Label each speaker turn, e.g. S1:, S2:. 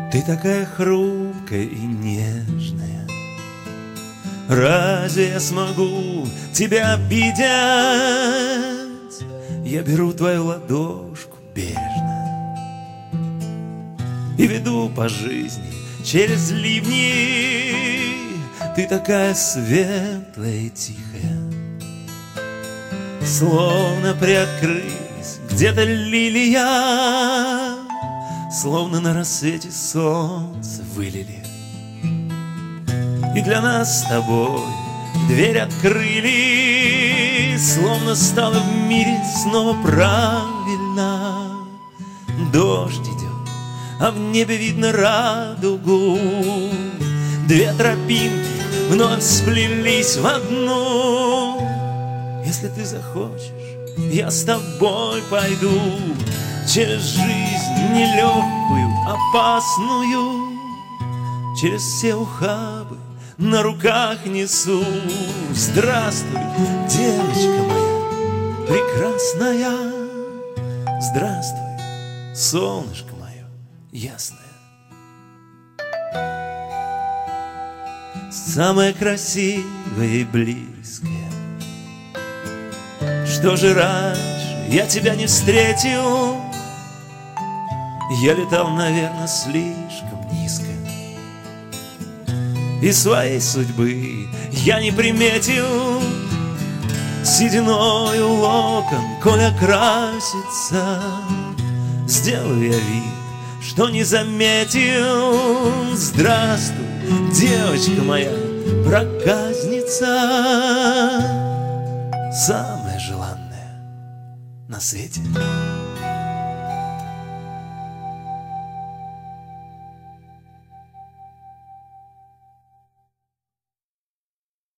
S1: Ты такая хрупкая и нежная. Разве я смогу тебя обидеть? Я беру твою ладошку бережно и веду по жизни через ливни. Ты такая светлая и тихая, словно приоткрылись где-то лилия, словно на рассвете солнце вылили. И для нас с тобой дверь открыли, словно стало в мире снова правильно. Дождь идет, а в небе видно радугу. Две тропинки вновь сплелись в одну. Если ты захочешь, я с тобой пойду через жизнь нелегкую, опасную, через все ухабы на руках несу. Здравствуй, девочка моя прекрасная. Здравствуй, солнышко мое ясное. Самое красивое и близкое. Что же раньше я тебя не встретил? Я летал, наверное, слишком низко, и своей судьбы я не приметил. Сединою локон, коль окрасится, сделаю я вид, что не заметил. Здравствуй, девочка моя проказница, самая желанная на свете.